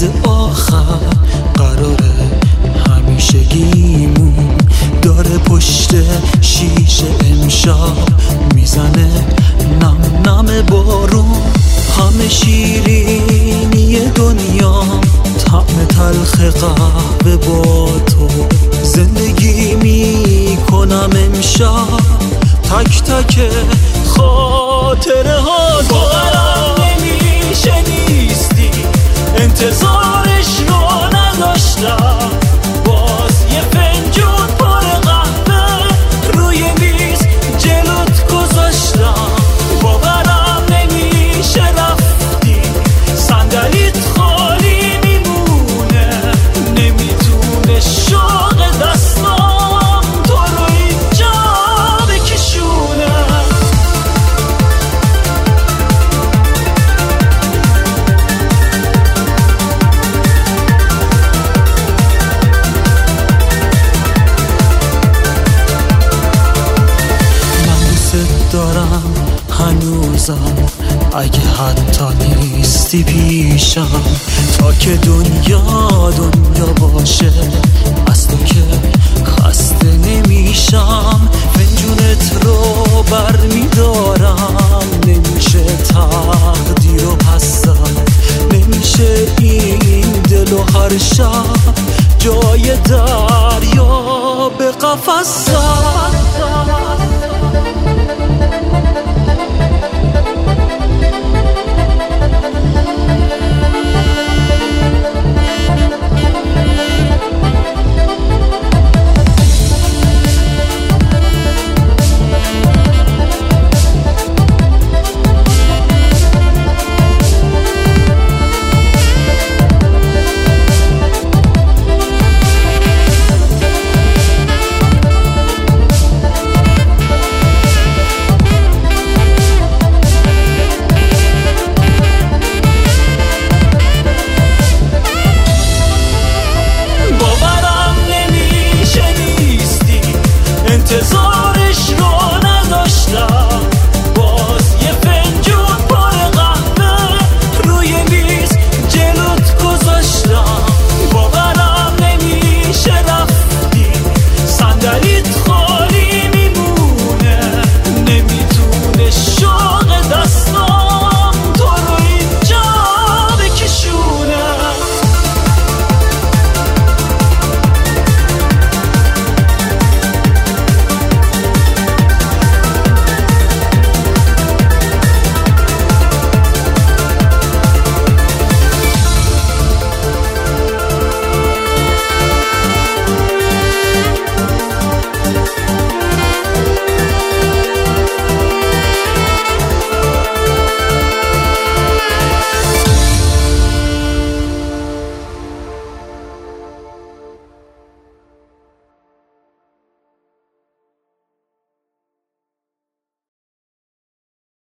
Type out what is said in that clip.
روز آخر قراره همیشگیمون داره پشت شیشه امشب میزنه نم نم بارون. همه شیرینی دنیا طعم تلخ قهوه با تو زندگی میکنم امشب تک تک خاطره ها. باورم نمیشه نیستی انتظارش رو نداشتم. باز یه فنجون پر قهوه روی میز جلوت گذاشتم. باورم نمیشه رفتی صندلیت خالی میمونه. نمیتونه شوق دستام تو رو اینجا بکشونه. دارم هنوزم اگه حتی نیستی پیشم. تا که دنیا باشه از تو که خسته نمیشم. فنجونت رو برمیدارم نمیشه تقدیر و پسم. نمیشه این دل و هر شب جای دریا به قفس.